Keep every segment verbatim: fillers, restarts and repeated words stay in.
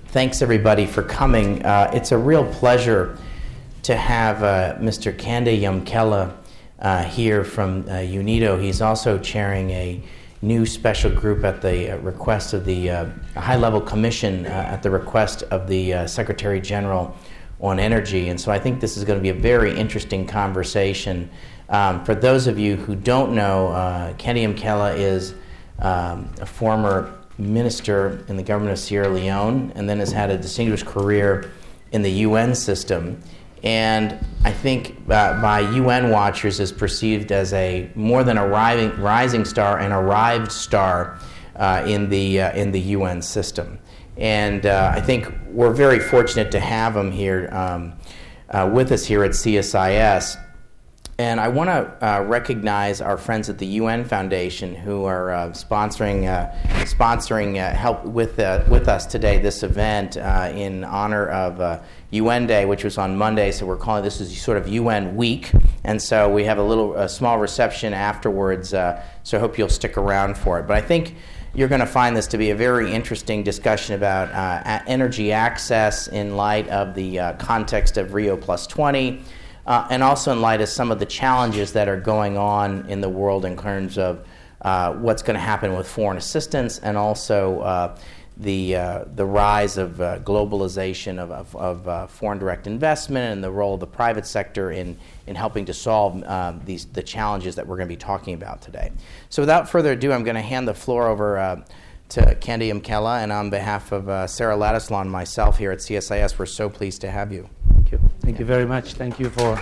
thanks everybody for coming. Uh, it's a real pleasure to have uh, Mister Kande Yamkela uh, here from uh, UNIDO. He's also chairing a new special group at the uh, request of the uh, high-level commission uh, at the request of the uh, Secretary General on Energy. And so I think this is going to be a very interesting conversation. Um, for those of you who don't know, uh, Kande Yamkela is um, a former minister in the government of Sierra Leone and then has had a distinguished career in the U N system. And I think uh, by U N watchers is perceived as a more than a rising, rising star, an arrived star uh, in the uh, in the U N system. And uh, I think we're very fortunate to have him here um, uh, with us here at C S I S. And I want to uh, recognize our friends at the U N Foundation who are uh, sponsoring uh, sponsoring uh, help with uh, with us today. This event uh, in honor of uh, U N Day, which was on Monday. So we're calling this is sort of U N Week, and so we have a little a small reception afterwards. Uh, so I hope you'll stick around for it. But I think you're going to find this to be a very interesting discussion about uh, energy access in light of the uh, context of Rio Plus twenty. Uh, and also in light of some of the challenges that are going on in the world in terms of uh, what's going to happen with foreign assistance and also uh, the uh, the rise of uh, globalization of, of, of uh, foreign direct investment and the role of the private sector in, in helping to solve uh, these the challenges that we're going to be talking about today. So without further ado, I'm going to hand the floor over uh, to Kande Yamkela, and on behalf of uh, Sarah Ladislaw and myself here at C S I S, we're so pleased to have you. Thank you. Thank you very much. Thank you for...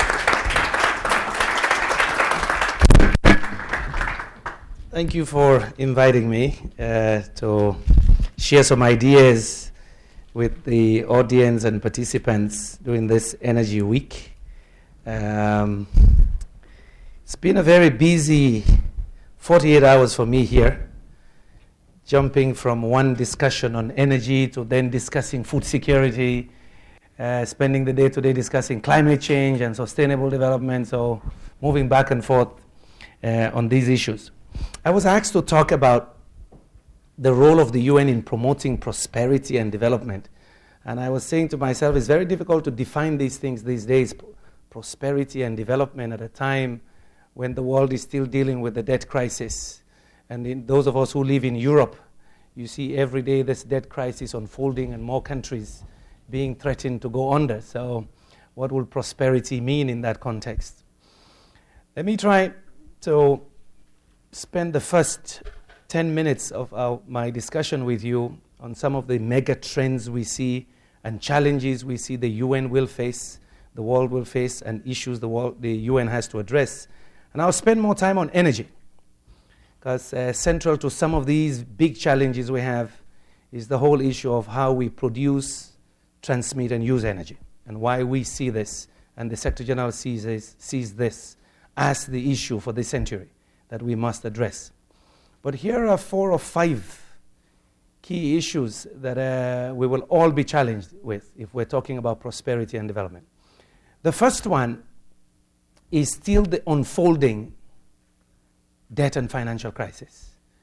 Thank you for inviting me uh, to share some ideas with the audience and participants during this Energy Week. Um, it's been a very busy forty-eight hours for me here, jumping from one discussion on energy to then discussing food security, Uh, spending the day today discussing climate change and sustainable development, so moving back and forth uh, on these issues. I was asked to talk about the role of the U N in promoting prosperity and development. And I was saying to myself, it's very difficult to define these things these days, p- prosperity and development at a time when the world is still dealing with the debt crisis. And in those of us who live in Europe, you see every day this debt crisis unfolding and more countries being threatened to go under. So what will prosperity mean in that context? Let me try to spend the first ten minutes of our, my discussion with you on some of the mega trends we see and challenges we see the U N will face, the world will face, and issues the, world, the U N has to address. And I'll spend more time on energy, because uh, central to some of these big challenges we have is the whole issue of how we produce, transmit and use energy, and why we see this, and the Secretary General sees this, sees this as the issue for this century that we must address. But here are four or five key issues that uh, we will all be challenged with if we're talking about prosperity and development. The first one is still the unfolding debt and financial crisis.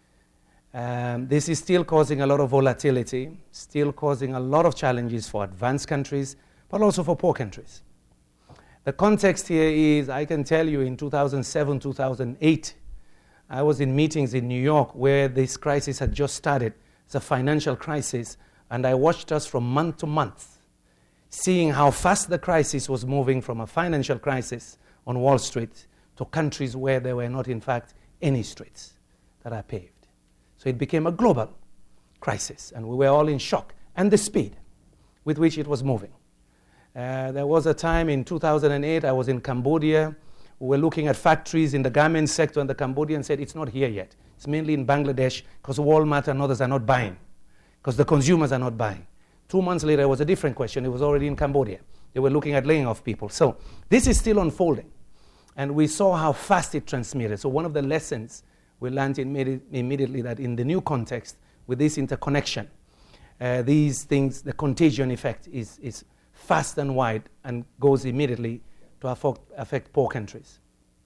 Um, this is still causing a lot of volatility, still causing a lot of challenges for advanced countries, but also for poor countries. The context here is, I can tell you, in two thousand seven, two thousand eight, I was in meetings in New York where this crisis had just started. It's a financial crisis, and I watched us from month to month, seeing how fast the crisis was moving from a financial crisis on Wall Street to countries where there were not, in fact, any streets that are paved. So it became a global crisis, and we were all in shock, and the speed with which it was moving. Uh, there was a time in two thousand eight, I was in Cambodia. We were looking at factories in the garment sector, and the Cambodians said, it's not here yet. It's mainly in Bangladesh, because Walmart and others are not buying, because the consumers are not buying. Two months later, it was a different question. It was already in Cambodia. They were looking at laying off people. So this is still unfolding, and we saw how fast it transmitted. So one of the lessons we learned immediately that in the new context, with this interconnection, uh, these things, the contagion effect is, is fast and wide and goes immediately to affect, affect poor countries.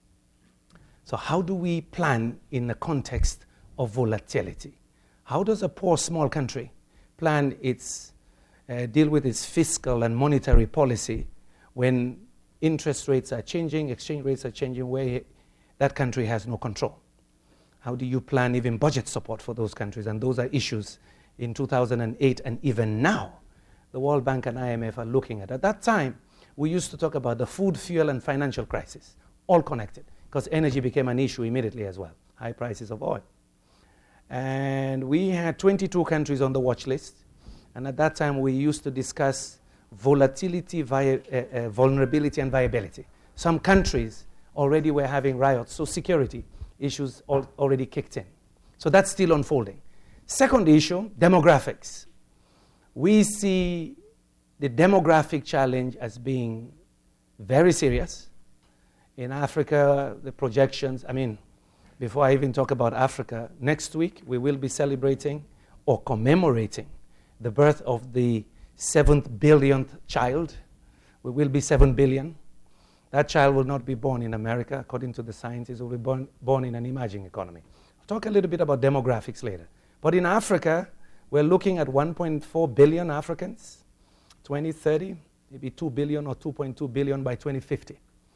So how do we plan in the context of volatility? How does a poor small country plan its uh, deal with its fiscal and monetary policy when interest rates are changing, exchange rates are changing, where that country has no control? How do you plan even budget support for those countries? And those are issues in two thousand eight and even now the World Bank and I M F are looking at. At that time, we used to talk about the food, fuel, and financial crisis, all connected, because energy became an issue immediately as well, high prices of oil. And we had twenty-two countries on the watch list, and at that time we used to discuss volatility, vi- uh, uh, vulnerability, and viability. Some countries already were having riots, so security issues al- already kicked in. So that's still unfolding. Second issue, demographics. We see the demographic challenge as being very serious. In Africa, the projections, I mean, before I even talk about Africa, next week we will be celebrating or commemorating the birth of the seventh billionth child. We will be seven billion. That child will not be born in America, according to the scientists, will be born, born in an emerging economy. I'll talk a little bit about demographics later. But in Africa, we're looking at one point four billion Africans, twenty thirty, maybe two billion or two point two billion by twenty fifty.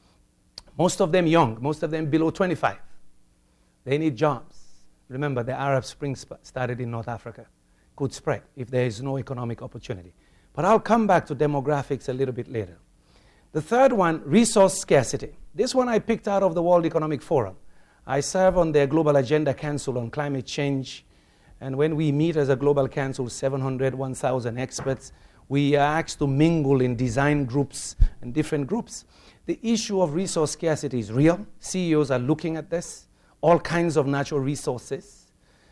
Most of them young, most of them below twenty-five. They need jobs. Remember, the Arab Spring sp- started in North Africa. Could spread if there is no economic opportunity. But I'll come back to demographics a little bit later. The third one, resource scarcity. This one I picked out of the World Economic Forum. I serve on their Global Agenda Council on Climate Change. And when we meet as a global council, seven hundred, one thousand experts, we are asked to mingle in design groups and different groups. The issue of resource scarcity is real. C E Os are looking at this. All kinds of natural resources.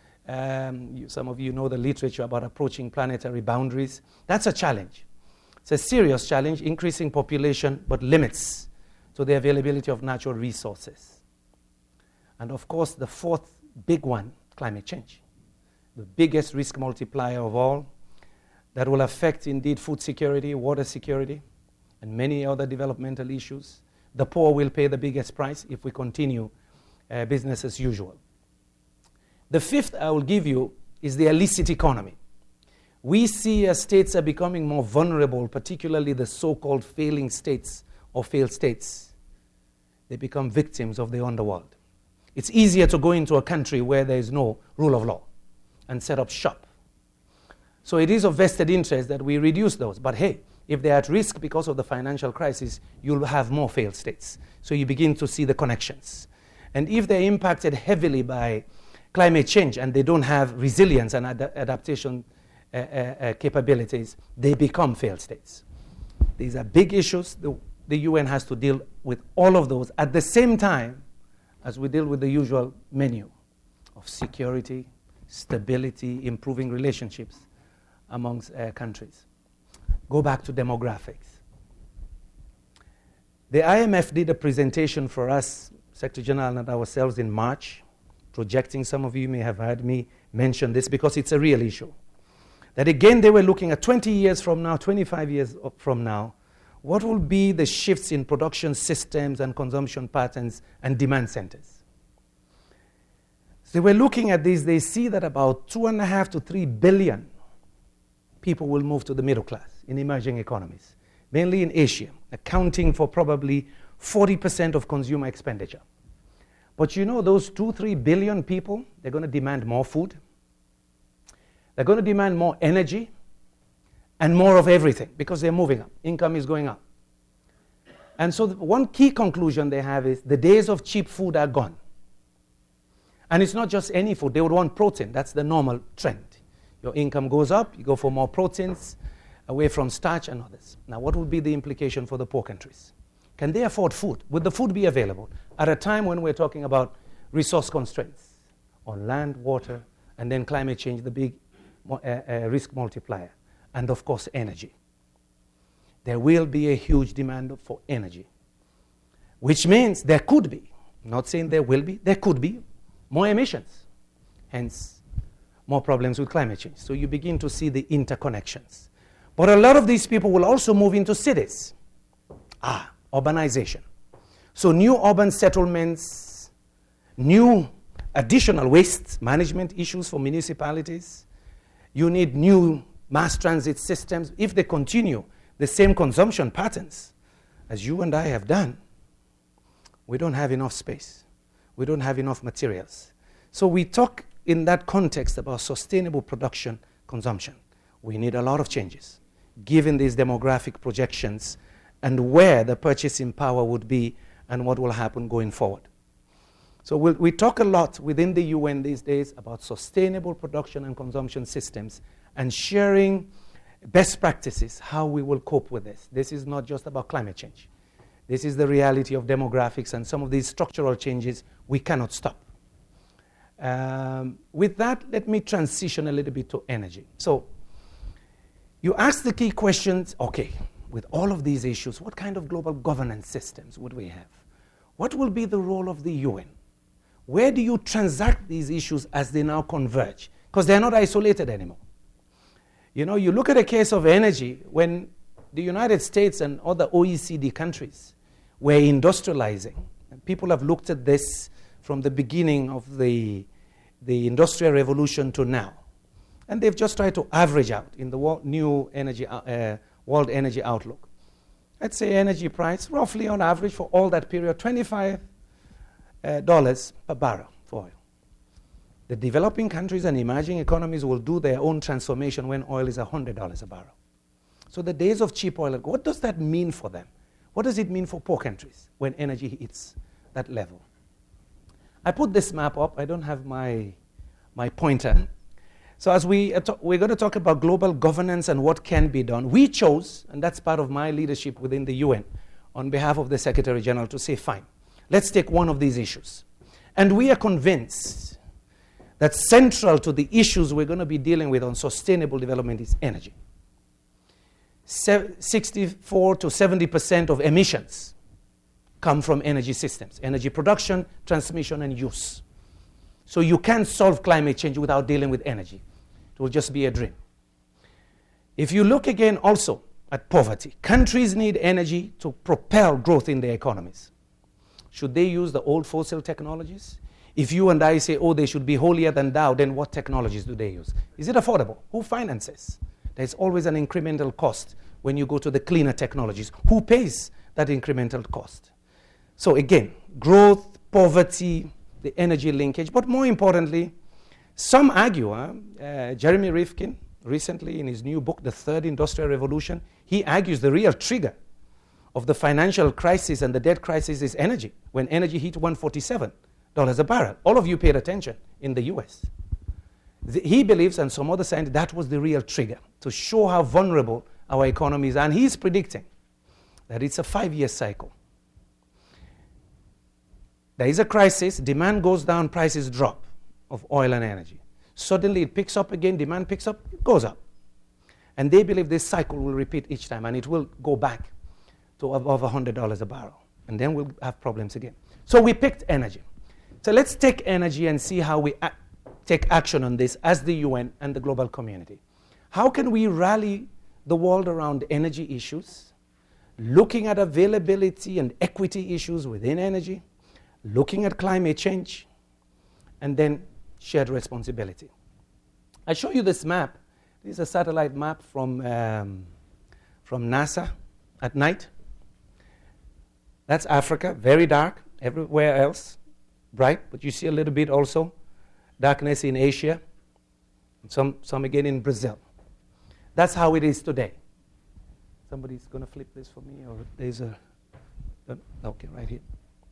Um, you, some of you know the literature about approaching planetary boundaries. That's a challenge. It's a serious challenge, increasing population, but limits to the availability of natural resources. And of course, the fourth big one, climate change. The biggest risk multiplier of all, that will affect indeed food security, water security, and many other developmental issues. The poor will pay the biggest price if we continue uh, business as usual. The fifth I will give you is the illicit economy. We see as states are becoming more vulnerable, particularly the so-called failing states or failed states. They become victims of the underworld. It's easier to go into a country where there is no rule of law and set up shop. So it is of vested interest that we reduce those. But hey, if they're at risk because of the financial crisis, you'll have more failed states. So you begin to see the connections. And if they're impacted heavily by climate change and they don't have resilience and ad- adaptation uh, uh, uh, capabilities, they become failed states. These are big issues. The, the U N has to deal with all of those at the same time as we deal with the usual menu of security, stability, improving relationships amongst uh, countries. Go back to demographics. The I M F did a presentation for us, Secretary General and ourselves, in March, projecting. Some of you may have heard me mention this because it's a real issue. That again, they were looking at twenty years from now, twenty-five years from now, what will be the shifts in production systems and consumption patterns and demand centers. So they were looking at this, they see that about two and a half to three billion people will move to the middle class in emerging economies, mainly in Asia, accounting for probably forty percent of consumer expenditure. But you know, those two, three billion people, they're going to demand more food. They're going to demand more energy and more of everything because they're moving up. Income is going up. And so the one key conclusion they have is the days of cheap food are gone. And it's not just any food. They would want protein. That's the normal trend. Your income goes up, you go for more proteins, away from starch and others. Now, what would be the implication for the poor countries? Can they afford food? Would the food be available at a time when we're talking about resource constraints on land, water, and then climate change, the big uh, uh, risk multiplier, and of course energy? There will be a huge demand for energy, which means there could be, not saying there will be, there could be more emissions, hence more problems with climate change. So you begin to see the interconnections. But a lot of these people will also move into cities. Ah, urbanization. So new urban settlements, new additional waste management issues for municipalities. You need new mass transit systems, if they continue the same consumption patterns as you and I have done, we don't have enough space. We don't have enough materials. So we talk in that context about sustainable production consumption. We need a lot of changes, given these demographic projections and where the purchasing power would be and what will happen going forward. So we'll, we talk a lot within the U N these days about sustainable production and consumption systems and sharing best practices, how we will cope with this. This is not just about climate change. This is the reality of demographics and some of these structural changes we cannot stop. Um, with that, let me transition a little bit to energy. So you ask the key questions, okay, with all of these issues, what kind of global governance systems would we have? What will be the role of the U N? Where do you transact these issues as they now converge? Because they're not isolated anymore. You know, you look at a case of energy, when the United States and other O E C D countries were industrializing, and people have looked at this from the beginning of the, the Industrial Revolution to now. And they've just tried to average out in the wo- new energy, uh, World Energy Outlook. Let's say energy price, roughly on average for all that period, twenty-five dollars per barrel for oil. The developing countries and emerging economies will do their own transformation when oil is one hundred dollars a barrel. So the days of cheap oil, what does that mean for them? What does it mean for poor countries when energy hits that level? I put this map up. I don't have my, my pointer. So as we, uh, to- we're going to talk about global governance and what can be done. We chose, and that's part of my leadership within the U N, on behalf of the Secretary General, to say, fine, let's take one of these issues. And we are convinced that central to the issues we're going to be dealing with on sustainable development is energy. Se- sixty-four to seventy percent of emissions come from energy systems, energy production, transmission, and use. So you can't solve climate change without dealing with energy. It will just be a dream. If you look again also at poverty, countries need energy to propel growth in their economies. Should they use the old fossil technologies? If you and I say, oh, they should be holier than thou, then what technologies do they use? Is it affordable? Who finances? There's always an incremental cost when you go to the cleaner technologies. Who pays that incremental cost? So again, growth, poverty, the energy linkage, but more importantly, some argue, huh? uh, Jeremy Rifkin, recently in his new book, The Third Industrial Revolution, he argues the real trigger of the financial crisis and the debt crisis is energy, when energy hit one hundred forty-seven dollars a barrel. All of you paid attention in the U S. The, he believes, and some other scientists, that was the real trigger to show how vulnerable our economies are. And he's predicting that it's a five-year cycle. There is a crisis, demand goes down, prices drop of oil and energy. Suddenly it picks up again, demand picks up, it goes up. And they believe this cycle will repeat each time, and it will go back to above one hundred dollars a barrel. And then we'll have problems again. So we picked energy. So let's take energy and see how we a- take action on this as the U N and the global community. How can we rally the world around energy issues, looking at availability and equity issues within energy, looking at climate change, and then shared responsibility. I show you this map. This is a satellite map from, um, from NASA at night. That's Africa, very dark. Everywhere else, bright, but you see a little bit also darkness in Asia, and some, some again in Brazil. That's how it is today. Somebody's going to flip this for me, or there's a, uh, okay, right here.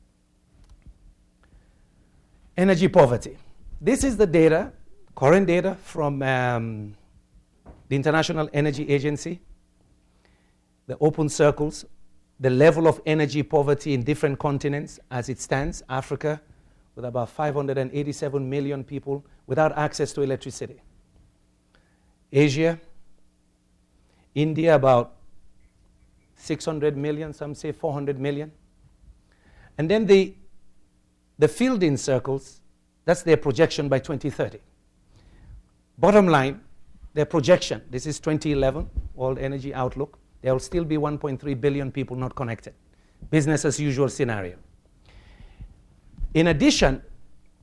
Energy poverty. This is the data, current data from um, the International Energy Agency, the open circles, the level of energy poverty in different continents as it stands. Africa, with about five hundred eighty-seven million people without access to electricity. Asia, India, about six hundred million, some say four hundred million. And then the, the field-in circles, that's their projection by twenty thirty. Bottom line, their projection, this is twenty eleven, World Energy Outlook, there will still be one point three billion people not connected. Business as usual scenario. In addition,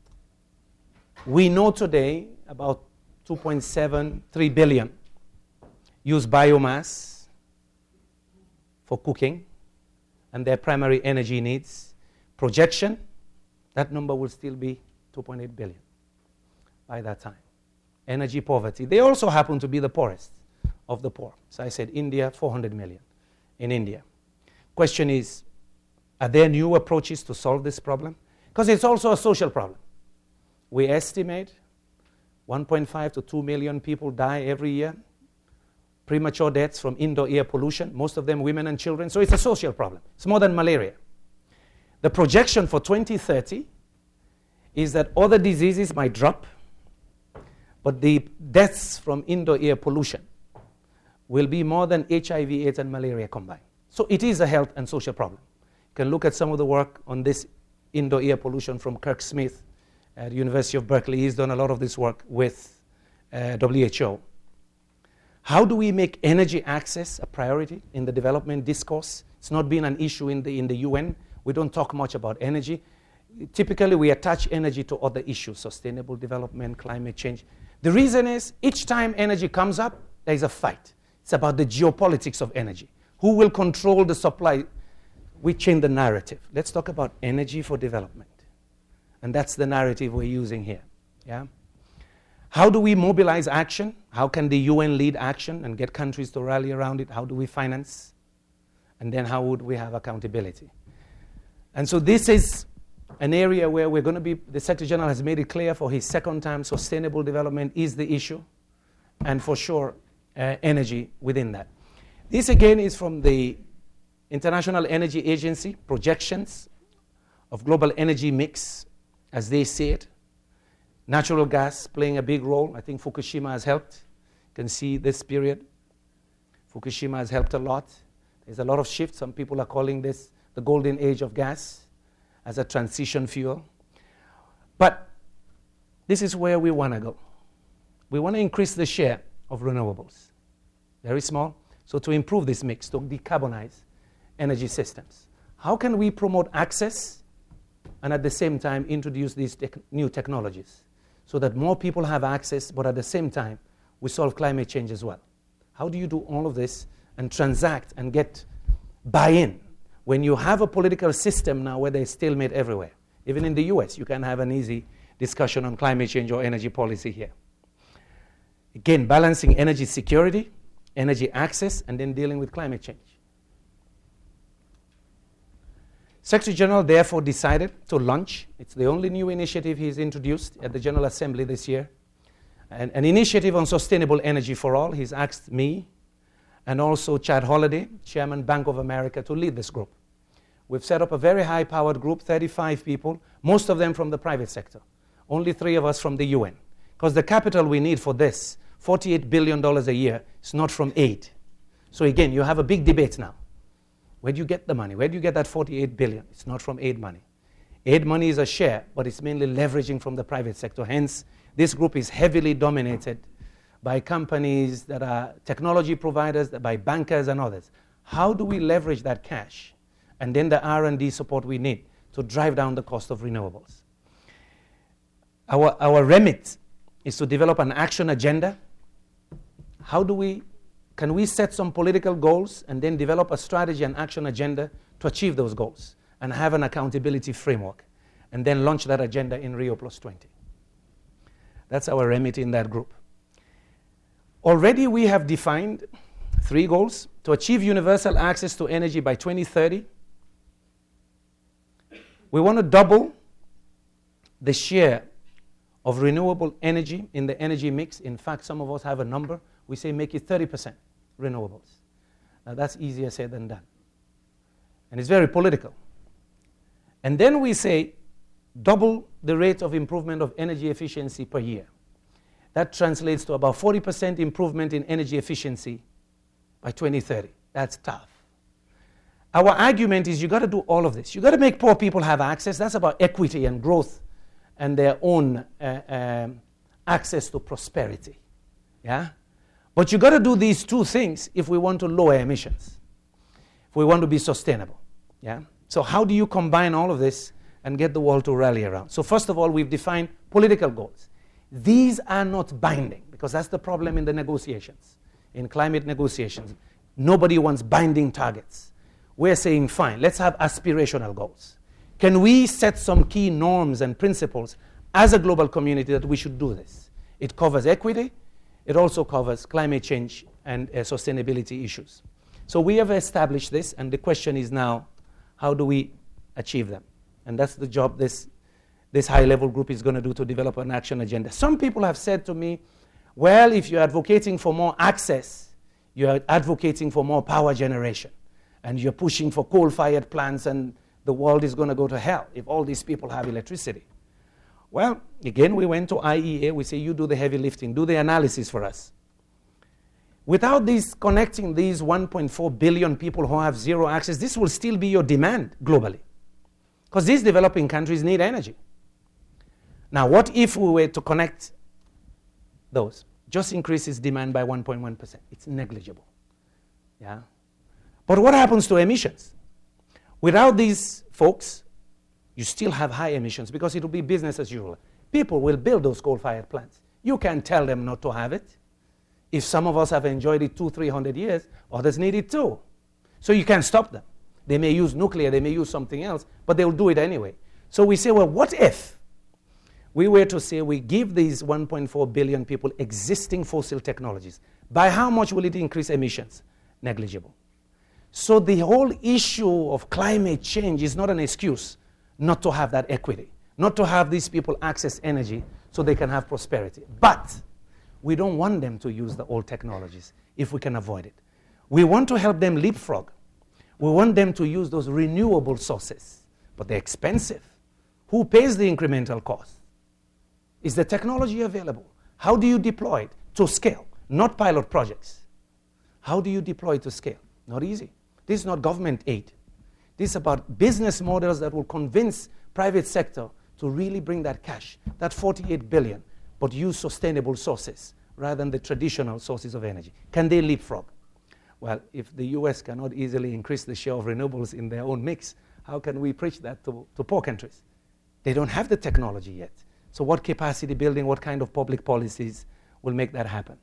we know today about two point seven three billion use biomass for cooking and their primary energy needs. Projection, that number will still be two point eight billion by that time. Energy poverty. They also happen to be the poorest of the poor. So I said India, four hundred million in India. Question is, are there new approaches to solve this problem? Because it's also a social problem. We estimate one point five to two million people die every year. Premature deaths from indoor air pollution, most of them women and children. So it's a social problem. It's more than malaria. The projection for twenty thirty is that other diseases might drop, but the deaths from indoor air pollution will be more than H I V, AIDS, and malaria combined. So it is a health and social problem. You can look at some of the work on this indoor air pollution from Kirk Smith at the University of Berkeley. He's done a lot of this work with uh, W H O. How do we make energy access a priority in the development discourse? It's not been an issue in the, in the U N. We don't talk much about energy. Typically, we attach energy to other issues, sustainable development, climate change. The reason is, each time energy comes up, there is a fight. It's about the geopolitics of energy. Who will control the supply? We change the narrative. Let's talk about energy for development. And that's the narrative we're using here. Yeah. How do we mobilize action? How can the U N lead action and get countries to rally around it? How do we finance? And then how would we have accountability? And so this is an area where we're going to be, the Secretary General has made it clear for his second time, sustainable development is the issue, and for sure, uh, energy within that. This again is from the International Energy Agency, projections of global energy mix as they see it. Natural gas playing a big role. I think Fukushima has helped. You can see this period. Fukushima has helped a lot. There's a lot of shift. Some people are calling this the golden age of gas as a transition fuel. But this is where we want to go. We want to increase the share of renewables. Very small. So to improve this mix, to decarbonize energy systems. How can we promote access and at the same time introduce these tech- new technologies so that more people have access, but at the same time we solve climate change as well? How do you do all of this and transact and get buy-in when you have a political system now where there's stalemate everywhere? Even in the U S, you can have an easy discussion on climate change or energy policy here. Again, balancing energy security, energy access, and then dealing with climate change. Secretary General therefore decided to launch, it's the only new initiative he's introduced at the General Assembly this year, an, an initiative on sustainable energy for all. He's asked me and also Chad Holliday, Chairman Bank of America, to lead this group. We've set up a very high-powered group, thirty-five people, most of them from the private sector, only three of us from the U N. Because the capital we need for this, forty-eight billion dollars a year, is not from aid. So again, you have a big debate now. Where do you get the money? Where do you get that forty-eight billion dollars? It's not from aid money. Aid money is a share, but it's mainly leveraging from the private sector. Hence, this group is heavily dominated by companies that are technology providers, by bankers and others. How do we leverage that cash and then the R and D support we need to drive down the cost of renewables? Our, our remit is to develop an action agenda. How do we, can we set some political goals and then develop a strategy and action agenda to achieve those goals and have an accountability framework and then launch that agenda in Rio Plus twenty? That's our remit in that group. Already we have defined three goals: to achieve universal access to energy by twenty thirty. We want to double the share of renewable energy in the energy mix. In fact, some of us have a number. We say make it thirty percent renewables. Now that's easier said than done. And it's very political. And then we say double the rate of improvement of energy efficiency per year. That translates to about forty percent improvement in energy efficiency by twenty thirty. That's tough. Our argument is you got to do all of this. You got to make poor people have access. That's about equity and growth and their own uh, um, access to prosperity. Yeah? But you got to do these two things if we want to lower emissions, if we want to be sustainable. Yeah? So how do you combine all of this and get the world to rally around? So first of all, we've defined political goals. These are not binding, because that's the problem in the negotiations. in climate negotiations. Nobody wants binding targets. We're saying, fine, let's have aspirational goals. Can we set some key norms and principles as a global community that we should do this? It covers equity. It also covers climate change and uh, sustainability issues. So we have established this, and the question is now, how do we achieve them? And that's the job this, this high-level group is going to do, to develop an action agenda. Some people have said to me, well, if you're advocating for more access, you're advocating for more power generation, and you're pushing for coal-fired plants, and the world is going to go to hell if all these people have electricity. Well, again, we went to I E A. We say, you do the heavy lifting, do the analysis for us. Without these connecting these one point four billion people who have zero access, this will still be your demand globally, because these developing countries need energy. Now, what if we were to connect those? Just increases demand by one point one percent. It's negligible. Yeah. But what happens to emissions? Without these folks, you still have high emissions, because it will be business as usual. People will build those coal-fired plants. You can't tell them not to have it. If some of us have enjoyed it two, three hundred years, others need it too. So you can't stop them. They may use nuclear, they may use something else, but they will do it anyway. So we say, well, what if we were to say we give these one point four billion people existing fossil technologies? By how much will it increase emissions? Negligible. So the whole issue of climate change is not an excuse not to have that equity, not to have these people access energy so they can have prosperity. But we don't want them to use the old technologies if we can avoid it. We want to help them leapfrog. We want them to use those renewable sources, but they're expensive. Who pays the incremental cost? Is the technology available? How do you deploy it to scale? Not pilot projects. How do you deploy it to scale? Not easy. This is not government aid. This is about business models that will convince private sector to really bring that cash, that forty-eight billion, but use sustainable sources rather than the traditional sources of energy. Can they leapfrog? Well, if the U S cannot easily increase the share of renewables in their own mix, how can we preach that to, to poor countries? They don't have the technology yet. So what capacity building, what kind of public policies will make that happen?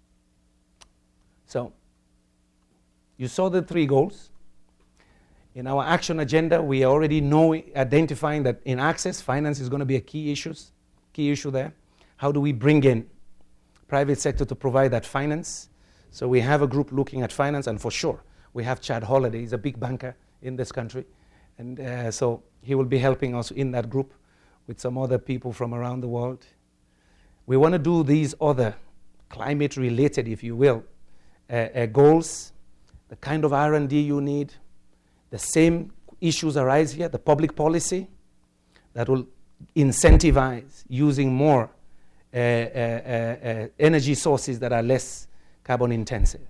So you saw the three goals. In our action agenda, we already know, identifying that in access, finance is going to be a key issue, key issue there. How do we bring in private sector to provide that finance? So we have a group looking at finance, and for sure, we have Chad Holliday. He's a big banker in this country. And uh, so he will be helping us in that group with some other people from around the world. We want to do these other climate-related, if you will, uh, uh, goals, the kind of R and D you need. The same issues arise here, the public policy that will incentivize using more uh, uh, uh, uh, energy sources that are less carbon intensive.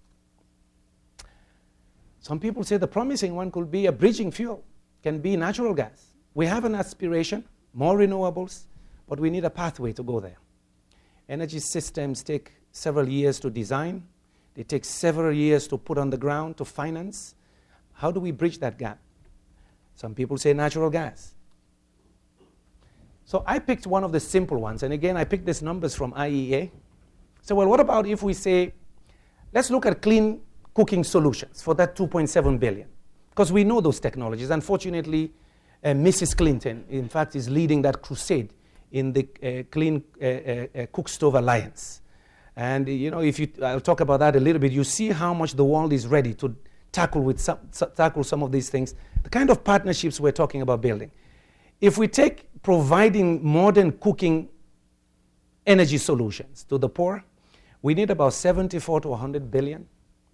Some people say the promising one could be a bridging fuel, can be natural gas. We have an aspiration, more renewables, but we need a pathway to go there. Energy systems take several years to design. They take several years to put on the ground, to finance. How do we bridge that gap? Some people say natural gas. So I picked one of the simple ones, and again, I picked these numbers from I E A. So, well, what about if we say, let's look at clean cooking solutions for that two point seven billion? Because we know those technologies. Unfortunately, uh, Missus Clinton, in fact, is leading that crusade in the uh, Clean uh, uh, uh, Cook Stove Alliance. And, you know, if you, I'll talk about that a little bit. You see how much the world is ready to tackle with some, tackle some of these things, the kind of partnerships we're talking about building. If we take providing modern cooking energy solutions to the poor, we need about seventy-four to one hundred billion.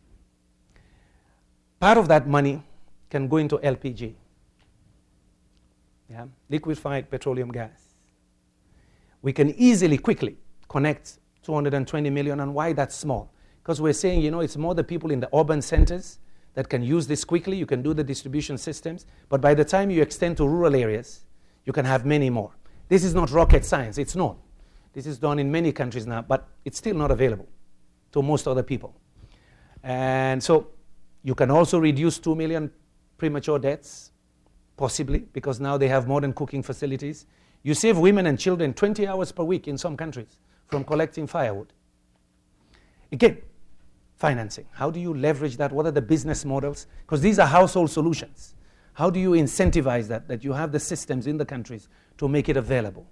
Part of that money can go into L P G, yeah, liquefied petroleum gas. We can easily, quickly connect two hundred twenty million, and why that's small? Because we're saying, you know, it's more the people in the urban centers that can use this quickly. You can do the distribution systems, but by the time you extend to rural areas, you can have many more. This is not rocket science, it's known. This is done in many countries now, but it's still not available to most other people. And so you can also reduce two million premature deaths, possibly, because now they have modern cooking facilities. You save women and children twenty hours per week in some countries from collecting firewood. Again, financing. How do you leverage that? What are the business models? Because these are household solutions. How do you incentivize that, that you have the systems in the countries to make it available?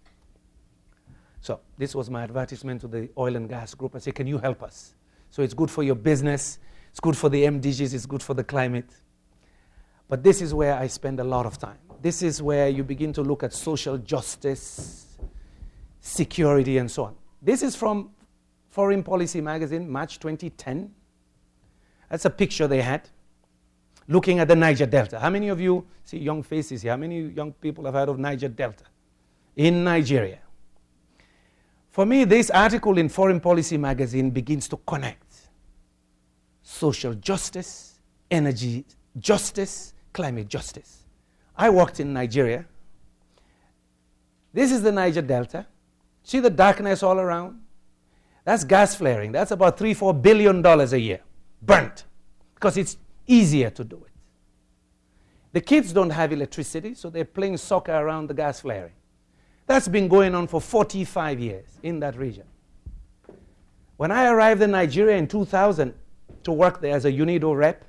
So this was my advertisement to the oil and gas group. I said, can you help us? So it's good for your business. It's good for the M D Gs. It's good for the climate. But this is where I spend a lot of time. This is where you begin to look at social justice, security, and so on. This is from Foreign Policy Magazine, March twenty ten. That's a picture they had, looking at the Niger Delta. How many of you see young faces here? How many young people have heard of Niger Delta in Nigeria? For me, this article in Foreign Policy Magazine begins to connect social justice, energy justice, climate justice. I worked in Nigeria. This is the Niger Delta. See the darkness all around? That's gas flaring. That's about three, four billion dollars a year. Burnt. Because it's easier to do it. The kids don't have electricity, so they're playing soccer around the gas flaring. That's been going on for forty-five years in that region. When I arrived in Nigeria in two thousand to work there as a UNIDO rep,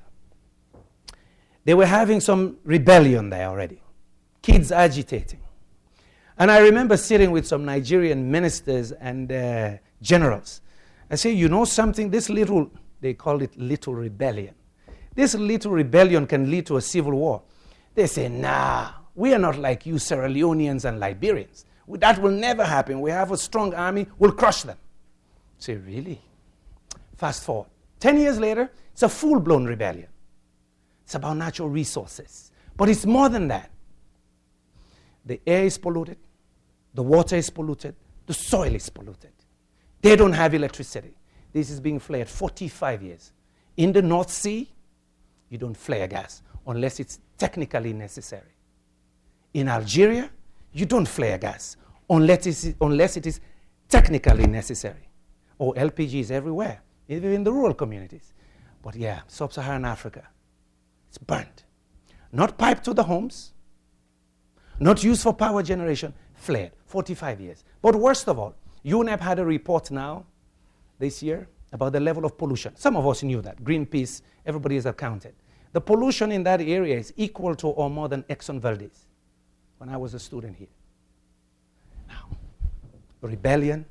they were having some rebellion there already. Kids agitating. And I remember sitting with some Nigerian ministers and uh, generals. I say, you know something? This little, they call it little rebellion. This little rebellion can lead to a civil war. They say, nah, we are not like you Sierra Leoneans and Liberians. That will never happen. We have a strong army. We'll crush them. I say, really? Fast forward. Ten years later, it's a full-blown rebellion. It's about natural resources. But it's more than that. The air is polluted. The water is polluted. The soil is polluted. They don't have electricity. This is being flared forty-five years. In the North Sea, you don't flare gas unless it's technically necessary. In Algeria, you don't flare gas unless it is, unless it is technically necessary. Or L P Gs everywhere, even in the rural communities. But yeah, sub-Saharan Africa, it's burnt. Not piped to the homes, not used for power generation, flared, forty-five years. But worst of all, U N E P had a report now, this year, about the level of pollution. Some of us knew that. Greenpeace, everybody is accounted. The pollution in that area is equal to or more than Exxon Valdez when I was a student here. Now, rebellion,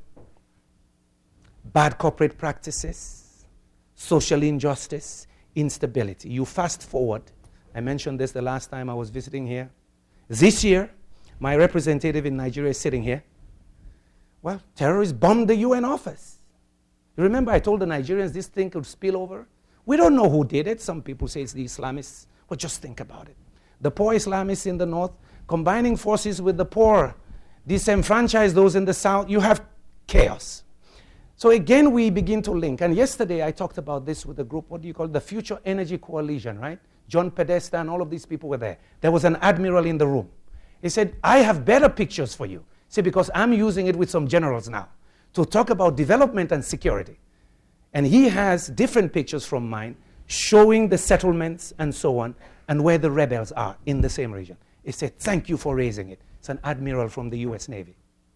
bad corporate practices, social injustice, instability. You fast forward, I mentioned this the last time I was visiting here. This year, my representative in Nigeria is sitting here. Well, terrorists bombed the U N office. You remember I told the Nigerians this thing could spill over? We don't know who did it. Some people say it's the Islamists. But just think about it. The poor Islamists in the north, combining forces with the poor, disenfranchise those in the south, you have chaos. So again, we begin to link. And yesterday I talked about this with a group, what do you call it? The Future Energy Coalition, right? John Podesta and all of these people were there. There was an admiral in the room. He said, I have better pictures for you. See, because I'm using it with some generals now to talk about development and security. And he has different pictures from mine showing the settlements and so on and where the rebels are in the same region. He said, thank you for raising it. It's an admiral from the U S Navy.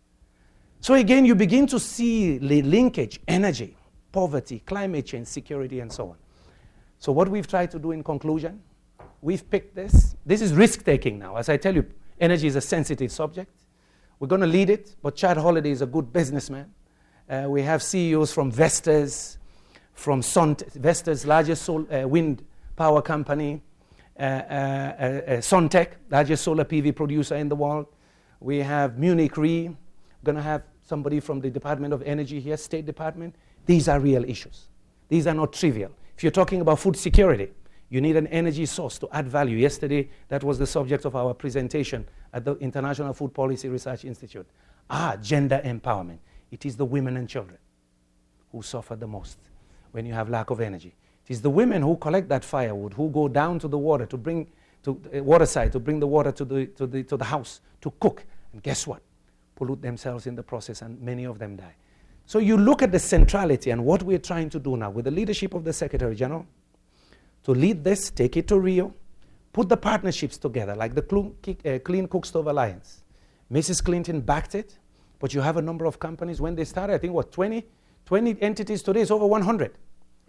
So again, you begin to see the linkage, energy, poverty, climate change, security, and so on. So what we've tried to do in conclusion, we've picked this. This is risk-taking now. As I tell you, energy is a sensitive subject. We're going to lead it, but Chad Holiday is a good businessman. Uh, we have C E Os from Vestas, from Sun, Vestas, largest sol, uh, wind power company, uh, uh, uh, uh, Suntech, largest solar P V producer in the world. We have Munich Re. We're going to have somebody from the Department of Energy here, State Department. These are real issues. These are not trivial. If you're talking about food security, you need an energy source to add value. Yesterday, that was the subject of our presentation at the International Food Policy Research Institute. Ah, gender empowerment. It is the women and children who suffer the most when you have lack of energy. It is the women who collect that firewood, who go down to the water to bring to uh, waterside to bring the water to the to the to the house to cook. And guess what? Pollute themselves in the process, and many of them die. So you look at the centrality and what we're trying to do now with the leadership of the Secretary General to lead this, take it to Rio, put the partnerships together like the Clean Cook Stove Alliance. Missus Clinton backed it. But you have a number of companies. When they started, I think, what, twenty, twenty entities. Today is over one hundred.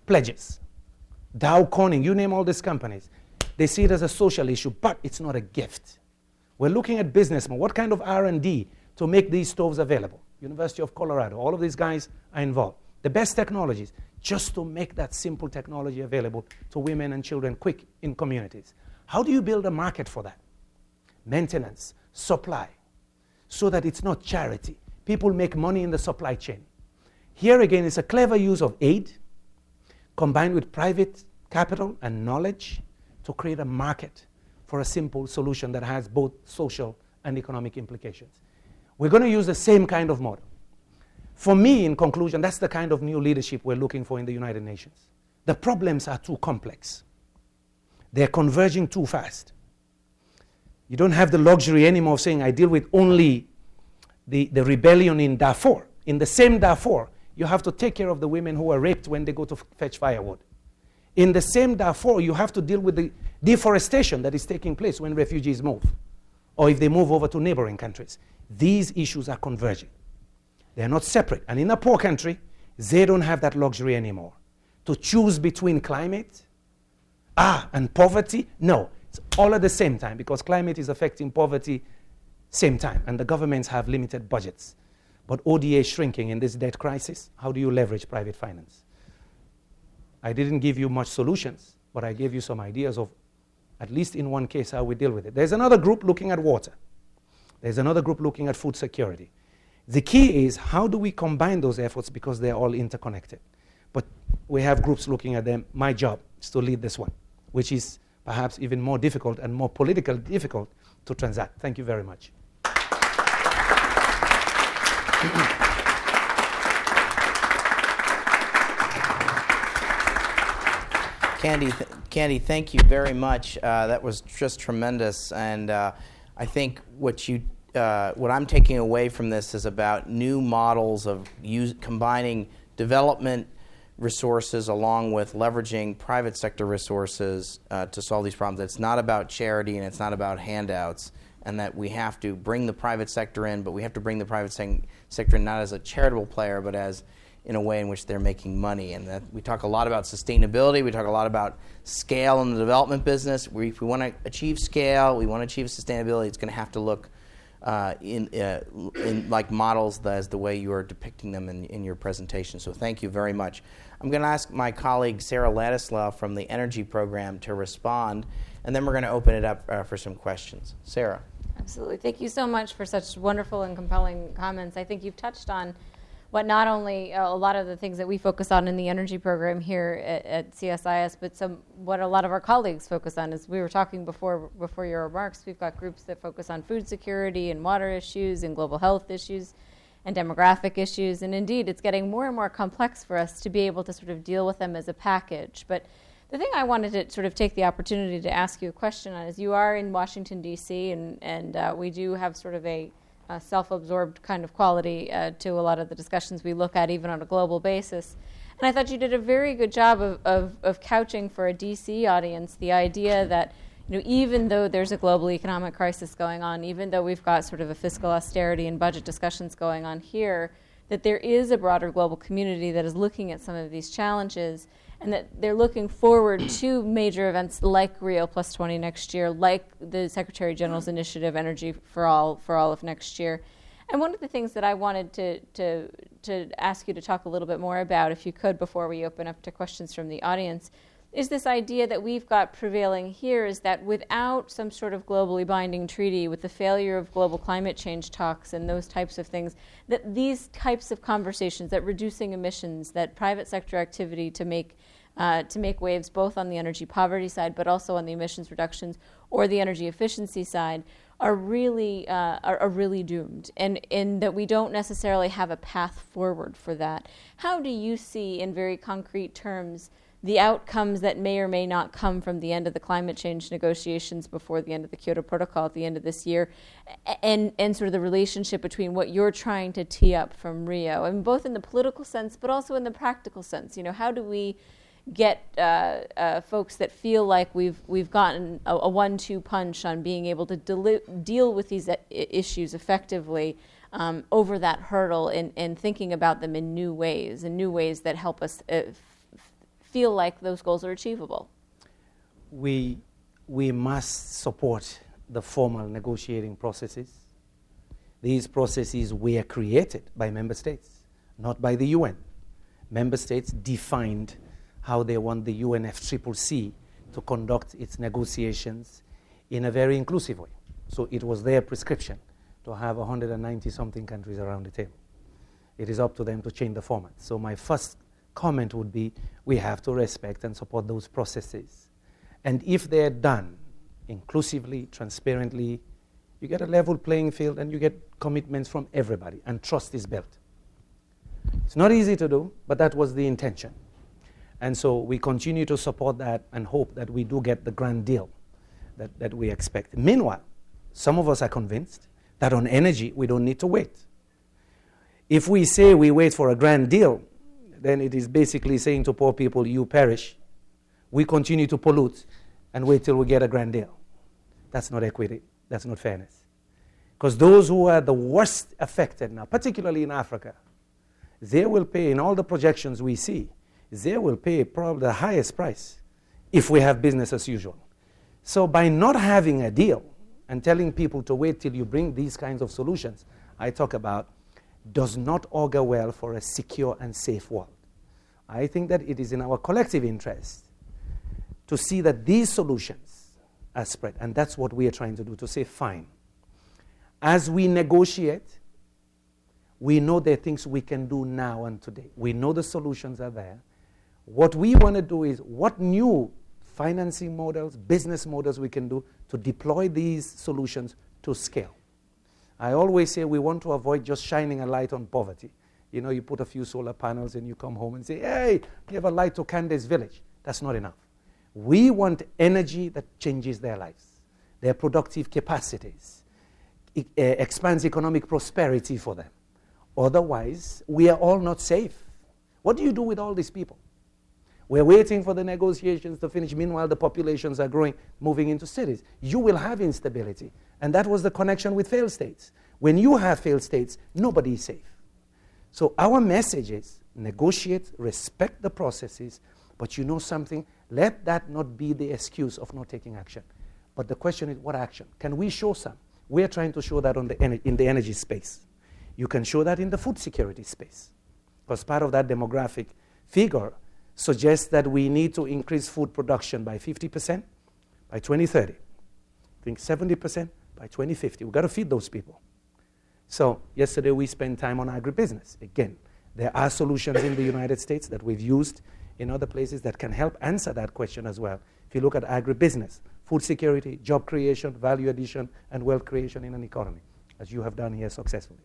pledges. Dow Corning, you name all these companies. They see it as a social issue, but it's not a gift. We're looking at businessmen. What kind of R and D to make these stoves available? University of Colorado, all of these guys are involved. The best technologies, just to make that simple technology available to women and children quick in communities. How do you build a market for that? Maintenance, supply, so that it's not charity. People make money in the supply chain. Here again, it's a clever use of aid combined with private capital and knowledge to create a market for a simple solution that has both social and economic implications. We're going to use the same kind of model. For me, in conclusion, that's the kind of new leadership we're looking for in the United Nations. The problems are too complex. They're converging too fast. You don't have the luxury anymore of saying, I deal with only the, the rebellion in Darfur. In the same Darfur, you have to take care of the women who are raped when they go to f- fetch firewood. In the same Darfur, you have to deal with the deforestation that is taking place when refugees move, or if they move over to neighboring countries. These issues are converging. They're not separate. And in a poor country, they don't have that luxury anymore. To choose between climate, ah, and poverty, no. It's all at the same time, because climate is affecting poverty same time, and the governments have limited budgets. But O D A is shrinking in this debt crisis. How do you leverage private finance? I didn't give you much solutions, but I gave you some ideas of, at least in one case, how we deal with it. There's another group looking at water. There's another group looking at food security. The key is, how do we combine those efforts, because they're all interconnected? But we have groups looking at them. My job is to lead this one, which is perhaps even more difficult and more politically difficult to transact. Thank you very much. Candy, th- Candy, thank you very much. Uh, that was just tremendous, and uh, I think what you, uh, what I'm taking away from this is about new models of use, combining development resources along with leveraging private sector resources uh, to solve these problems. It's not about charity and it's not about handouts, and that we have to bring the private sector in, but we have to bring the private se- sector in not as a charitable player, but as in a way in which they're making money. And that we talk a lot about sustainability. We talk a lot about scale in the development business. We, if we want to achieve scale, we want to achieve sustainability, it's going to have to look uh, in, uh, in like models that, as the way you are depicting them in, in your presentation. So thank you very much. I'm going to ask my colleague Sarah Ladislaw from the Energy Program to respond, and then we're going to open it up uh, for some questions. Sarah. Absolutely. Thank you so much for such wonderful and compelling comments. I think you've touched on what not only uh, a lot of the things that we focus on in the energy program here at, at C S I S, but some what a lot of our colleagues focus on. As we were talking before before your remarks, we've got groups that focus on food security and water issues and global health issues and demographic issues. And indeed, it's getting more and more complex for us to be able to sort of deal with them as a package. But the thing I wanted to sort of take the opportunity to ask you a question on is, you are in Washington, D C, and, and uh, we do have sort of a Uh, self-absorbed kind of quality uh, to a lot of the discussions we look at, even on a global basis. And I thought you did a very good job of, of, of couching for a D C audience the idea that, you know, even though there's a global economic crisis going on, even though we've got sort of a fiscal austerity and budget discussions going on here, that there is a broader global community that is looking at some of these challenges, and that they're looking forward to major events like Rio Plus twenty next year, like the Secretary General's initiative, Energy for All, for all of next year. And one of the things that I wanted to, to, to ask you to talk a little bit more about, if you could, before we open up to questions from the audience, is this idea that we've got prevailing here is that without some sort of globally binding treaty, with the failure of global climate change talks and those types of things, that these types of conversations, that reducing emissions, that private sector activity to make uh, to make waves both on the energy poverty side but also on the emissions reductions or the energy efficiency side, are really uh, are, are really doomed, and in that we don't necessarily have a path forward for that. How do you see, in very concrete terms, the outcomes that may or may not come from the end of the climate change negotiations before the end of the Kyoto Protocol at the end of this year, and, and sort of the relationship between what you're trying to tee up from Rio, I mean, both in the political sense but also in the practical sense? You know, how do we get uh, uh, folks that feel like we've we've gotten a, a one two punch on being able to deli- deal with these issues effectively um, over that hurdle, and, and thinking about them in new ways, in new ways that help us uh, feel like those goals are achievable? We, we must support the formal negotiating processes. These processes were created by member states, not by the U N. Member states defined how they want the U N F C C C to conduct its negotiations in a very inclusive way. So it was their prescription to have one hundred ninety something countries around the table. It is up to them to change the format. So my first comment would be we have to respect and support those processes. And if they're done inclusively, transparently, you get a level playing field and you get commitments from everybody, and trust is built. It's not easy to do, but that was the intention. And so we continue to support that and hope that we do get the grand deal that, that we expect. Meanwhile, some of us are convinced that on energy we don't need to wait. If we say we wait for a grand deal, then it is basically saying to poor people, you perish. We continue to pollute and wait till we get a grand deal. That's not equity. That's not fairness. Because those who are the worst affected now, particularly in Africa, they will pay, in all the projections we see, they will pay probably the highest price if we have business as usual. So by not having a deal and telling people to wait till you bring these kinds of solutions I talk about, does not augur well for a secure and safe world. I think that it is in our collective interest to see that these solutions are spread. And that's what we are trying to do, to say, fine. As we negotiate, we know there are things we can do now and today. We know the solutions are there. What we want to do is what new financing models, business models we can do to deploy these solutions to scale. I always say we want to avoid just shining a light on poverty. You know, you put a few solar panels and you come home and say, hey, give a light to Candace Village. That's not enough. We want energy that changes their lives, their productive capacities. It uh, expands economic prosperity for them. Otherwise, we are all not safe. What do you do with all these people? We're waiting for the negotiations to finish. Meanwhile, the populations are growing, moving into cities. You will have instability. And that was the connection with failed states. When you have failed states, nobody is safe. So our message is negotiate, respect the processes, but you know something? Let that not be the excuse of not taking action. But the question is, what action? Can we show some? We're trying to show that on the ener- in the energy space. You can show that in the food security space. Because part of that demographic figure suggests that we need to increase food production by fifty percent by twenty thirty. I think seventy percent by twenty fifty. We've got to feed those people. So yesterday we spent time on agribusiness. Again, there are solutions in the United States that we've used in other places that can help answer that question as well. If you look at agribusiness, food security, job creation, value addition, and wealth creation in an economy, as you have done here successfully.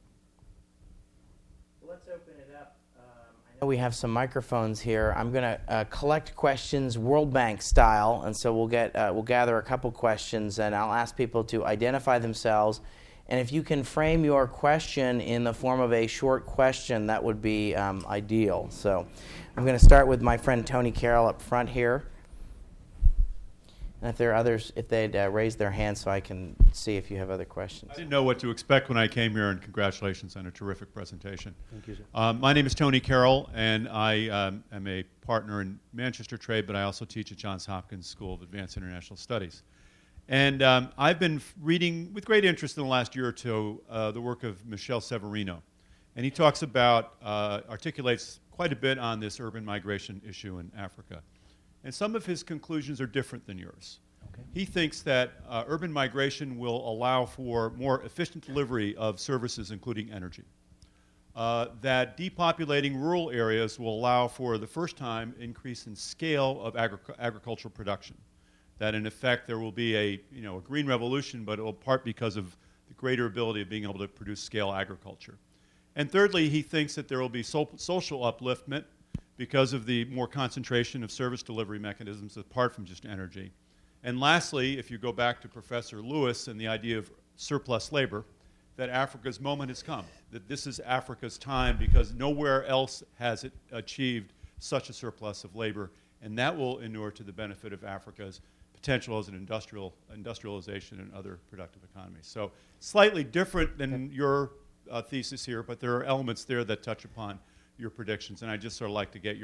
Let's open it up. Um, I know we have some microphones here. I'm going to uh, collect questions World Bank style, and so we'll get uh, we'll gather a couple questions, and I'll ask people to identify themselves. And if you can frame your question in the form of a short question, that would be um, ideal. So I'm going to start with my friend Tony Carroll up front here. And if there are others, if they'd uh, raise their hands so I can see if you have other questions. I didn't know what to expect when I came here, and congratulations on a terrific presentation. Thank you, sir. Um, my name is Tony Carroll, and I um, am a partner in Manchester Trade, but I also teach at Johns Hopkins School of Advanced International Studies. And um, I've been f- reading with great interest in the last year or two uh, the work of Michel Severino. And he talks about, uh, articulates quite a bit on this urban migration issue in Africa. And some of his conclusions are different than yours. Okay. He thinks that uh, urban migration will allow for more efficient delivery of services, including energy. Uh, that depopulating rural areas will allow for the first time increase in scale of agri- agricultural production. That in effect there will be a, you know, a green revolution, but it will part because of the greater ability of being able to produce scale agriculture. And thirdly, he thinks that there will be so- social upliftment because of the more concentration of service delivery mechanisms apart from just energy. And lastly, if you go back to Professor Lewis and the idea of surplus labor, that Africa's moment has come, that this is Africa's time because nowhere else has it achieved such a surplus of labor, and that will inure to the benefit of Africa's potential as an industrial industrialization and other productive economies. So slightly different than your uh, thesis here, but there are elements there that touch upon your predictions, and I just sort of like to get your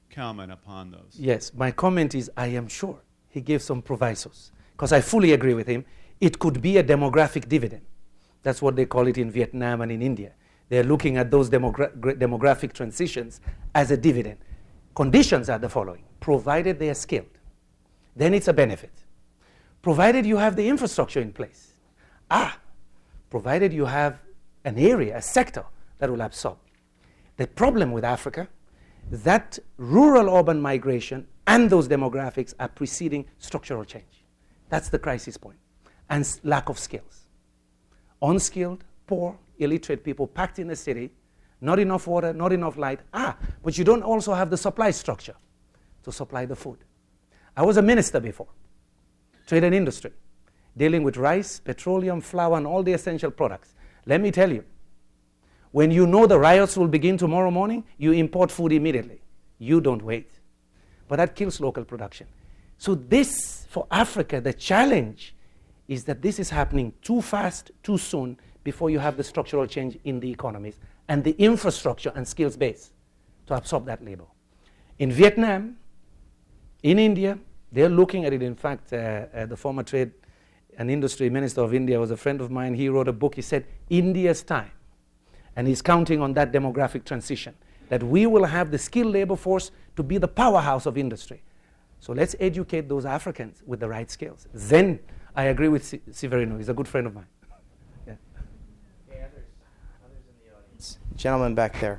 comment upon those. Yes, my comment is I am sure he gave some provisos, because I fully agree with him. It could be a demographic dividend. That's what they call it in Vietnam and in India. They're looking at those demogra- demographic transitions as a dividend. Conditions are the following: provided they are skilled, then it's a benefit. Provided you have the infrastructure in place. Ah, provided you have an area, a sector that will absorb. The problem with Africa is that rural-urban migration and those demographics are preceding structural change. That's the crisis point. And s- lack of skills. Unskilled, poor, illiterate people packed in the city, not enough water, not enough light. Ah, but you don't also have the supply structure to supply the food. I was a minister before, trade and industry, dealing with rice, petroleum, flour, and all the essential products. Let me tell you, when you know the riots will begin tomorrow morning, you import food immediately. You don't wait. But that kills local production. So this, for Africa, the challenge is that this is happening too fast, too soon, before you have the structural change in the economies and the infrastructure and skills base to absorb that labor. In Vietnam, in India, they're looking at it. In fact, uh, uh, the former trade and industry minister of India was a friend of mine. He wrote a book. He said, India's time. And he's counting on that demographic transition, that we will have the skilled labor force to be the powerhouse of industry. So let's educate those Africans with the right skills. Then I agree with C- Severino. He's a good friend of mine. Yeah. Okay, others, others in the audience. Gentleman back there.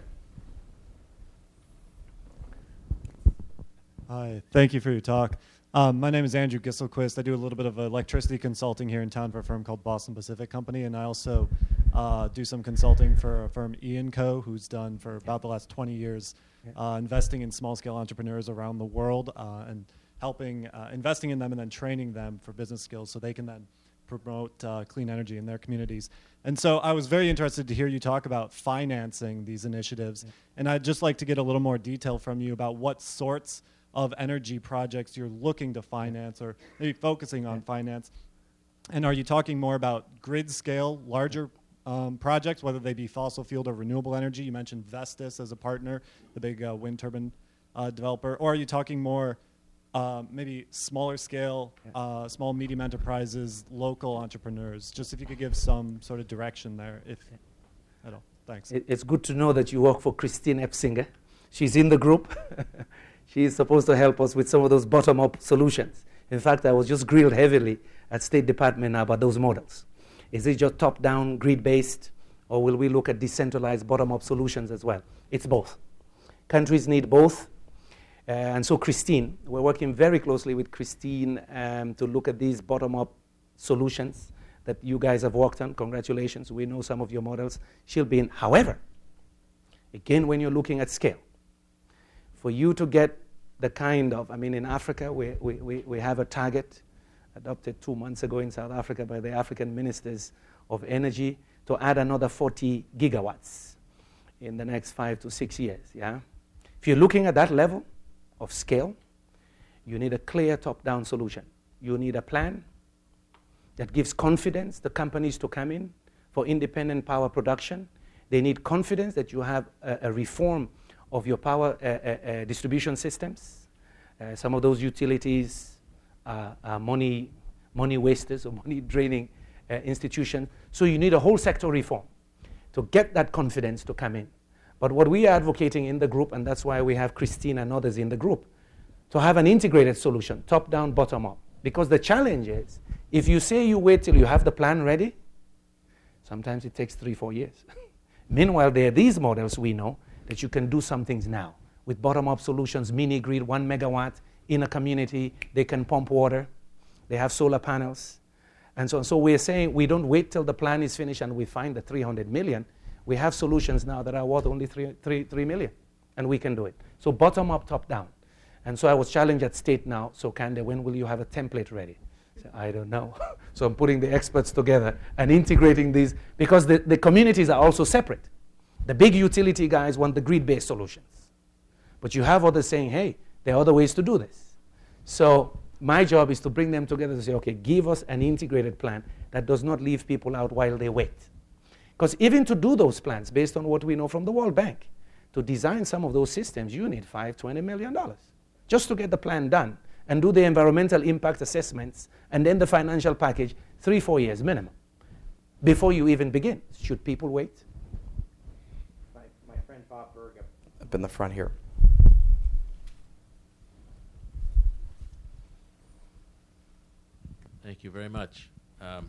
Hi, thank you for your talk. Um, my name is Andrew Gisselquist. I do a little bit of electricity consulting here in town for a firm called Boston Pacific Company, and I also uh, do some consulting for a firm, E and Co, who's done for about the last twenty years, uh, investing in small-scale entrepreneurs around the world uh, and helping, uh, investing in them and then training them for business skills so they can then promote uh, clean energy in their communities. And so I was very interested to hear you talk about financing these initiatives, yeah. and I'd just like to get a little more detail from you about what sorts of energy projects you're looking to finance or maybe focusing on finance. And are you talking more about grid scale, larger um, projects, whether they be fossil fuel or renewable energy? You mentioned Vestas as a partner, the big uh, wind turbine uh, developer. Or are you talking more um, maybe smaller scale, uh, small, medium enterprises, local entrepreneurs? Just if you could give some sort of direction there, if at all. Thanks. It, it's good to know that you work for Christine Epsinger. She's in the group. She is supposed to help us with some of those bottom-up solutions. In fact, I was just grilled heavily at State Department about those models. Is it just top-down, grid-based, or will we look at decentralized bottom-up solutions as well? It's both. Countries need both. Uh, and so Christine, we're working very closely with Christine um, to look at these bottom-up solutions that you guys have worked on. Congratulations. We know some of your models. She'll be in. However, again, when you're looking at scale, for you to get the kind of, I mean, in Africa, we, we, we, we have a target adopted two months ago in South Africa by the African ministers of energy to add another forty gigawatts in the next five to six years, yeah? If you're looking at that level of scale, you need a clear top-down solution. You need a plan that gives confidence to companies to come in for independent power production. They need confidence that you have a, a reform of your power uh, uh, uh, distribution systems. Uh, some of those utilities are, are money, money wasters or money draining uh, institutions. So you need a whole sector reform to get that confidence to come in. But what we are advocating in the group, and that's why we have Christine and others in the group, to have an integrated solution, top-down, bottom-up. Because the challenge is, if you say you wait till you have the plan ready, sometimes it takes three, four years. Meanwhile, there are these models we know that you can do some things now with bottom-up solutions, mini grid, one megawatt in a community. They can pump water. They have solar panels. And so, so we're saying we don't wait till the plan is finished and we find the three hundred million. We have solutions now that are worth only three, three, three million, and we can do it. So bottom-up, top-down. And so I was challenged at State now, so Kande, when will you have a template ready? I said, I don't know. So I'm putting the experts together and integrating these, because the, the communities are also separate. The big utility guys want the grid-based solutions. But you have others saying, hey, there are other ways to do this. So my job is to bring them together to say, okay, give us an integrated plan that does not leave people out while they wait. Because even to do those plans, based on what we know from the World Bank, to design some of those systems, you need five, twenty million dollars just to get the plan done and do the environmental impact assessments and then the financial package, three, four years minimum, before you even begin. Should people wait? My, my friend Bob Berg up, up in the front here. Thank you very much. Um,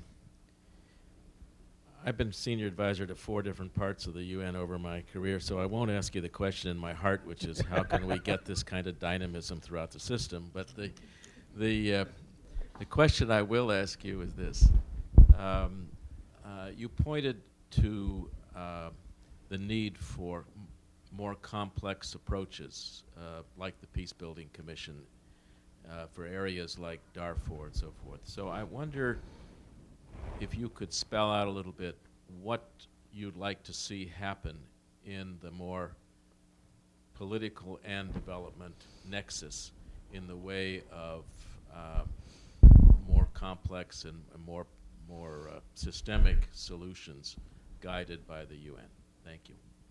I've been senior advisor to four different parts of the U N over my career, so I won't ask you the question in my heart, which is how can we get this kind of dynamism throughout the system? But the the uh, the question I will ask you is this: um, uh, you pointed to uh, the need for m- more complex approaches, uh, like the Peace Building Commission, uh, for areas like Darfur and so forth. So I wonder if you could spell out a little bit what you'd like to see happen in the more political and development nexus in the way of uh, more complex and uh, more more uh, systemic solutions guided by the U N. Thank you.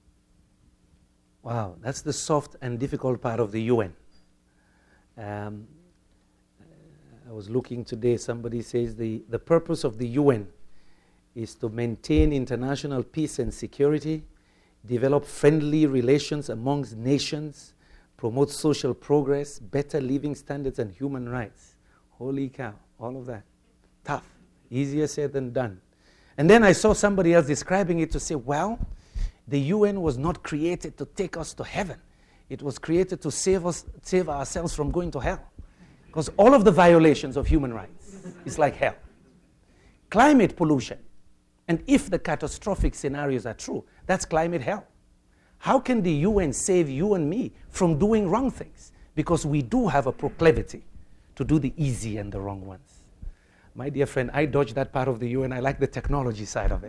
Wow, that's the soft and difficult part of the U N. Um, I was looking today, somebody says the, the purpose of the U N is to maintain international peace and security, develop friendly relations amongst nations, promote social progress, better living standards and human rights. Holy cow, all of that. Tough, easier said than done. And then I saw somebody else describing it to say, well, the U N was not created to take us to heaven. It was created to save us, save ourselves from going to hell. Because all of the violations of human rights is like hell. Climate pollution, and if the catastrophic scenarios are true, that's climate hell. How can the U N save you and me from doing wrong things? Because we do have a proclivity to do the easy and the wrong ones. My dear friend, I dodge that part of the U N. I like the technology side of it.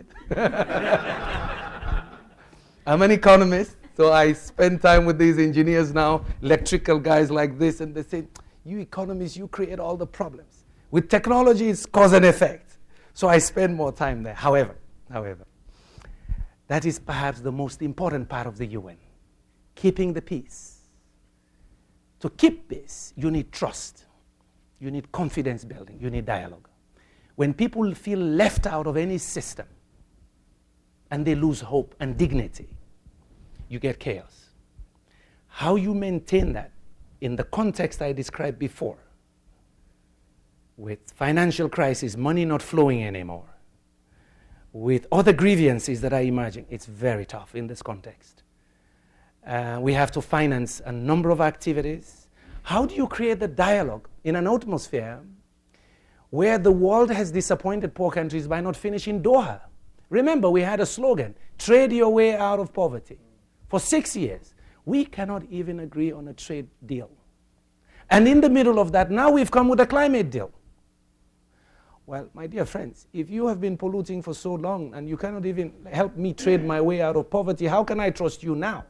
I'm an economist, so I spend time with these engineers now, electrical guys like this, and they say, you economists, you create all the problems. With technology, it's cause and effect. So I spend more time there. However, however, that is perhaps the most important part of the U N, keeping the peace. To keep peace, you need trust. You need confidence building. You need dialogue. When people feel left out of any system and they lose hope and dignity, you get chaos. How you maintain that in the context I described before, with financial crisis, money not flowing anymore, with other grievances that are emerging, it's very tough in this context. Uh, we have to finance a number of activities. How do you create the dialogue in an atmosphere where the world has disappointed poor countries by not finishing Doha? Remember, we had a slogan, trade your way out of poverty. For six years, we cannot even agree on a trade deal. And in the middle of that, now we've come with a climate deal. Well, my dear friends, if you have been polluting for so long and you cannot even help me trade my way out of poverty, how can I trust you now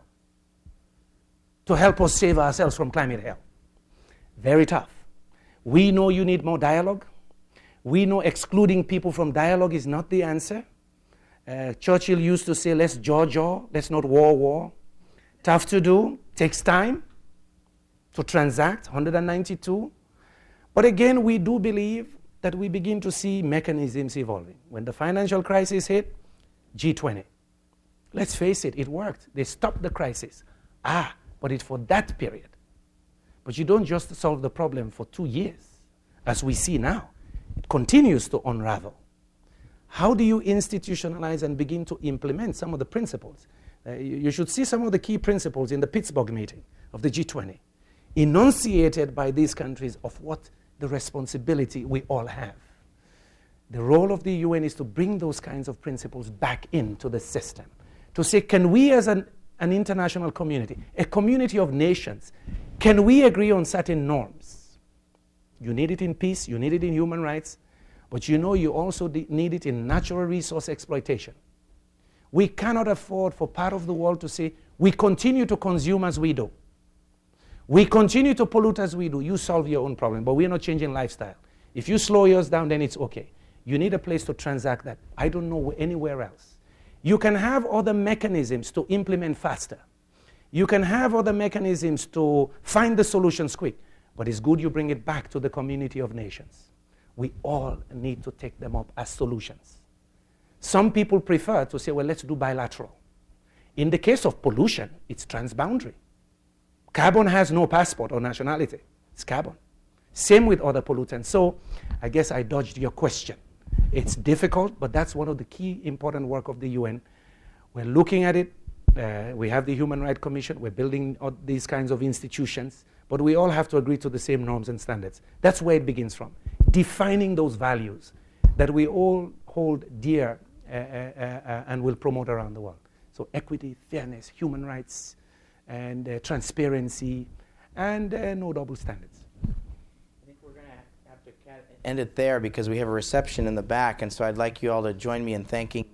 to help us save ourselves from climate hell? Very tough. We know you need more dialogue. We know excluding people from dialogue is not the answer. Uh, Churchill used to say, let's jaw-jaw, let's not war-war. Tough to do, takes time to transact, one hundred ninety-two. But again, we do believe that we begin to see mechanisms evolving. When the financial crisis hit, G twenty. Let's face it, it worked. They stopped the crisis. Ah, but it's for that period. But you don't just solve the problem for two years, as we see now. It continues to unravel. How do you institutionalize and begin to implement some of the principles? Uh, you, you should see some of the key principles in the Pittsburgh meeting of the G twenty, enunciated by these countries of what the responsibility we all have. The role of the U N is to bring those kinds of principles back into the system. To say, can we as an, an international community, a community of nations, can we agree on certain norms? You need it in peace, you need it in human rights, but you know you also de- need it in natural resource exploitation. We cannot afford for part of the world to say, we continue to consume as we do. We continue to pollute as we do. You solve your own problem, but we're not changing lifestyle. If you slow yours down, then it's okay. You need a place to transact that. I don't know anywhere else. You can have other mechanisms to implement faster. You can have other mechanisms to find the solutions quick, but it's good you bring it back to the community of nations. We all need to take them up as solutions. Some people prefer to say, well, let's do bilateral. In the case of pollution, it's transboundary. Carbon has no passport or nationality. It's carbon. Same with other pollutants. So I guess I dodged your question. It's difficult, but that's one of the key important work of the U N. We're looking at it. Uh, we have the Human Rights Commission. We're building these kinds of institutions. But we all have to agree to the same norms and standards. That's where it begins from. Defining those values that we all hold dear uh, uh, uh, and will promote around the world. So equity, fairness, human rights, and uh, transparency, and uh, no double standards. I think we're going to have to end it there because we have a reception in the back, and so I'd like you all to join me in thanking